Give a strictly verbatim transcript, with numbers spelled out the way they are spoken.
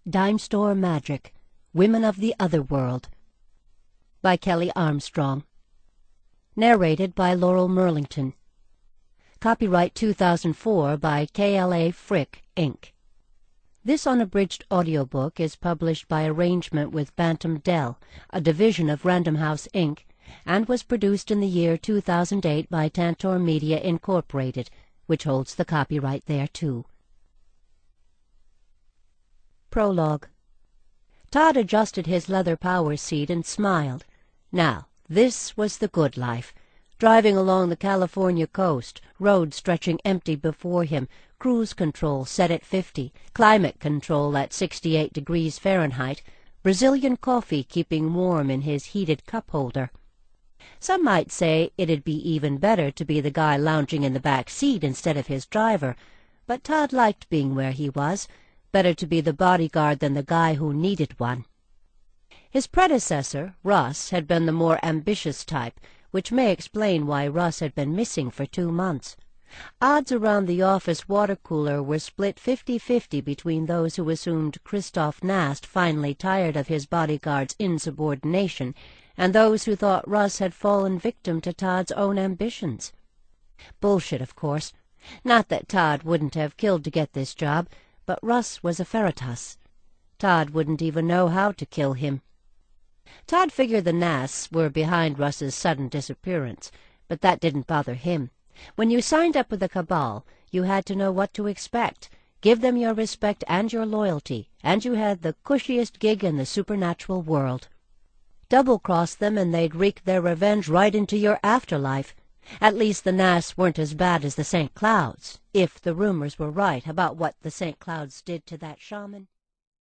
Dime Store Magic, Women of the Other World, by Kelly Armstrong. Narrated by Laurel Merlington. Copyright two thousand four by K L A Frick, Incorporated. This unabridged audiobook is published by arrangement with Bantam Dell, a division of Random House, Incorporated, and was produced in the year two thousand eight by Tantor Media, Incorporated, which holds the copyright thereto. Prologue. Todd adjusted his leather power seat and smiled. Now, this was the good life. Driving along the California coast, road stretching empty before him, cruise control set at fifty, climate control at sixty-eight degrees Fahrenheit, Brazilian coffee keeping warm in his heated cup holder. Some might say it'd be even better to be the guy lounging in the back seat instead of his driver, but Todd liked being where he was. Better to be the bodyguard than the guy who needed one. His predecessor, Russ, had been the more ambitious type, which may explain why Russ had been missing for two months. Odds around the office water cooler were split fifty-fifty between those who assumed Christoph Nast finally tired of his bodyguard's insubordination and those who thought Russ had fallen victim to Todd's own ambitions. Bullshit, of course. Not that Todd wouldn't have killed to get this job, but Russ was a Veritas. Todd wouldn't even know how to kill him. Todd figured the Nasts were behind Russ's sudden disappearance, but that didn't bother him. When you signed up with the Cabal, you had to know what to expect, give them your respect and your loyalty, and you had the cushiest gig in the supernatural world. Double-cross them and they'd wreak their revenge right into your afterlife. At least the Nasts weren't as bad as the Saint Clouds, if the rumors were right about what the Saint Clouds did to that shaman.